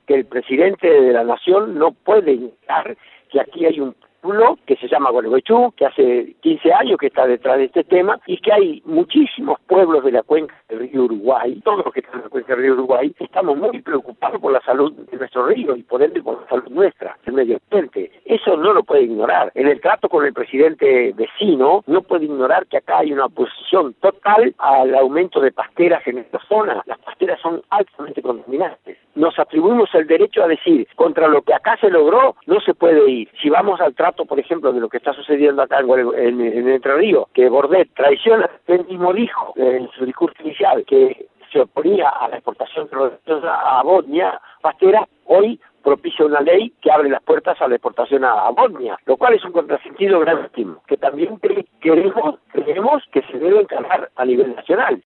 que el presidente de la Nación no puede negar que aquí hay un pueblo que se llama Gualeguaychú, que hace 15 años que está detrás de este tema, y que hay muchísimos pueblos de la cuenca del río Uruguay, todos los que están en la cuenca del río Uruguay, estamos muy preocupados por la salud de nuestro río y por ende por la salud nuestra, del medio ambiente. Eso no lo puede ignorar. En el trato con el presidente vecino, no puede ignorar que acá hay una oposición total al aumento de pasteras en esta zona. Las pasteras son altamente contaminantes. Nos atribuimos el derecho a decir, contra lo que acá se logró, no se puede ir. Si vamos al trato, por ejemplo, de lo que está sucediendo acá en Entre Ríos, que Bordet traiciona, él mismo dijo en su discurso inicial que se oponía a la exportación a Bosnia pastera, hoy propicia una ley que abre las puertas a la exportación a Bosnia, lo cual es un contrasentido gravísimo, que también creemos que se debe encarar a nivel nacional.